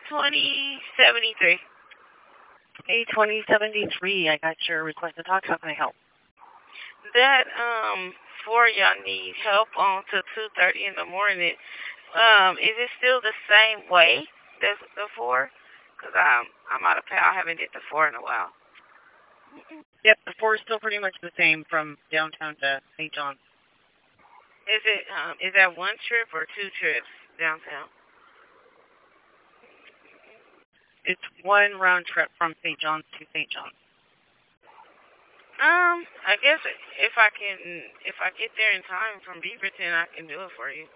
2073. Hey, 2073, I got your request to talk. How can I help? That, 4 y'all need help on till 2:30 in the morning. Is it still the same way as the 4? Because I'm out of town. I haven't did the 4 in a while. Yep, the 4 is still pretty much the same from downtown to St. John's. Is that one trip or 2 trips downtown? It's one round trip from St. John's to St. John's. I guess if I get there in time from Beaverton, I can do it for you.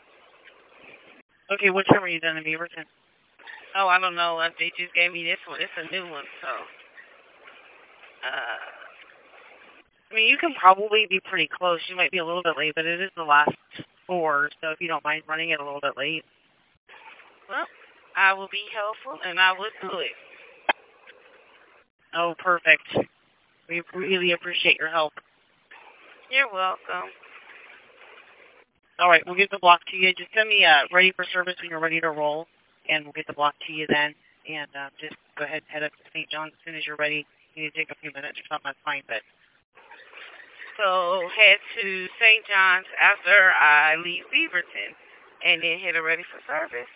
Okay, what time are you done in Beaverton? Oh, I don't know. They just gave me this one. It's a new one, so. I mean, you can probably be pretty close. You might be a little bit late, but it is the last 4, so if you don't mind running it a little bit late. Well, I will be helpful, and I will do it. Oh, perfect. We really appreciate your help. You're welcome. All right, we'll get the block to you. Just send me ready for service when you're ready to roll, and we'll get the block to you then. And just go ahead and head up to St. John's as soon as you're ready. You need to take a few minutes or something, that's fine. But So head to St. John's after I leave Beaverton, and then head ready for service.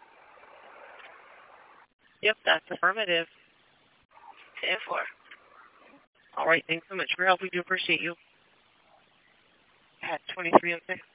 Yep, that's affirmative. 10-4. All right, thanks so much for your help. We do appreciate you. At 2306.